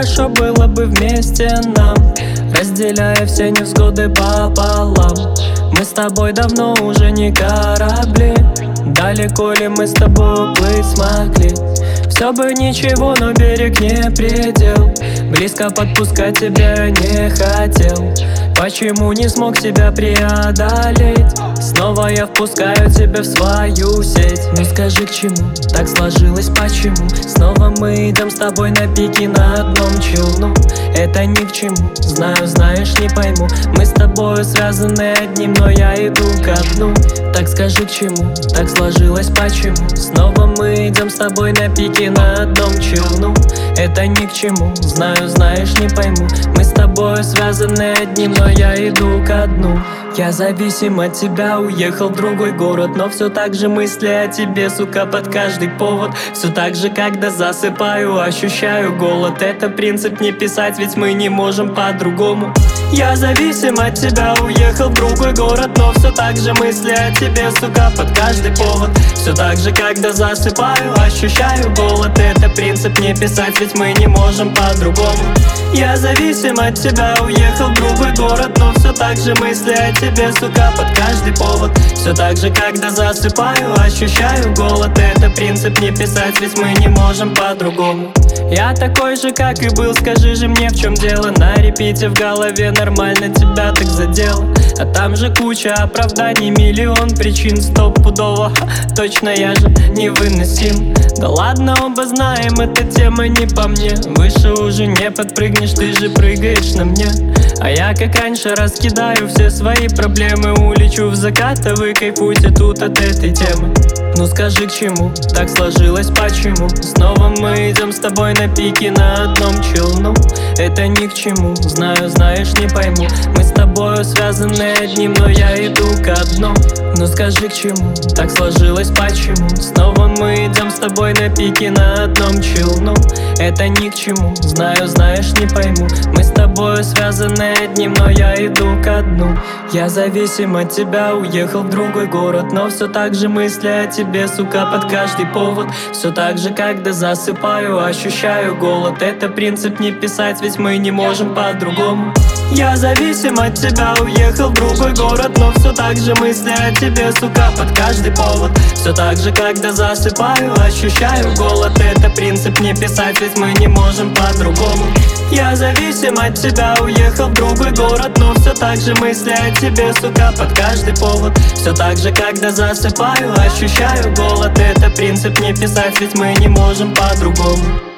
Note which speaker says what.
Speaker 1: хорошо было бы вместе нам, разделяя все невзгоды пополам. Мы с тобой давно уже не корабли, далеко ли мы с тобой плыть смогли? Все бы ничего, но берег не предел, близко подпускать тебя не хотел. Почему не смог тебя преодолеть? Снова я впускаю тебя в свою сеть. Ну скажи, к чему так сложилось, почему? Снова мы идем с тобой на пике на одном челну. Это ни к чему, знаю, знаешь, не пойму. Мы с тобой связаны одним, но я иду ко дну. Так скажи, к чему так сложилось, почему? Снова мы идем с тобой на пике на одном челну. Это ни к чему, знаю, знаешь, не пойму. Мы с тобой связаны одним, но я иду ко дну. Я зависим от тебя, уехал в другой город, но все так же мысли о тебе, сука, под каждый повод. Все так же, когда засыпаю, ощущаю голод. Это принцип не писать, ведь мы не можем по-другому. Я зависим от тебя, уехал в другой город, но все так же мысли о тебе, сука, под каждый повод. Все так же, когда засыпаю, ощущаю голод. Это принцип не писать, ведь мы не можем по-другому. Я зависим от тебя, уехал в другой город, но все так же мысли о тебе, сука, под каждый повод. Все так же, когда засыпаю, ощущаю голод. Это принцип не писать, ведь мы не можем по-другому. Я такой же, как и был, скажи же мне, в чем дело. На репите в голове нормально тебя так задело, а там же куча оправданий, миллион причин стопудово. Точно я же невыносим. Да ладно, оба знаем, эта тема не по мне. Выше уже не подпрыгнешь, ты же прыгаешь на мне. А я как раньше раскидаю все свои проблемы, улечу в закат, а вы кайфуйте тут от этой темы. Ну скажи, к чему так сложилось, почему? Снова мы идем с тобой на пике на одном челну. Это ни к чему, знаю, знаешь, не пойму. Мы с тобой связаны одним, но я иду ко дну. Ну скажи, к чему так сложилось, почему? Снова мы идем с тобой на пике на одном челну. Это ни к чему, знаю, знаешь, не пойму. Мы с тобой связаны одним, но я иду ко дну. Я зависим от тебя, уехал в другой город, но все так же мысли о тебе, сука, под каждый повод. Все так же, когда засыпаю, ощущаю голод. Это принцип не писать, ведь мы не можем по-другому. Я зависим от тебя, уехал в другой город, но все так же мысли о тебе, сука, под каждый повод. Все так же, когда засыпаю, ощущаю голод. Это принцип не писать, ведь мы не можем по-другому. Я зависим от тебя, уехал в другой город, но все так же мысли о тебе, сука, под каждый повод. Все так же, когда засыпаю, ощущаю голод. Это принцип не писать, ведь мы не можем по-другому.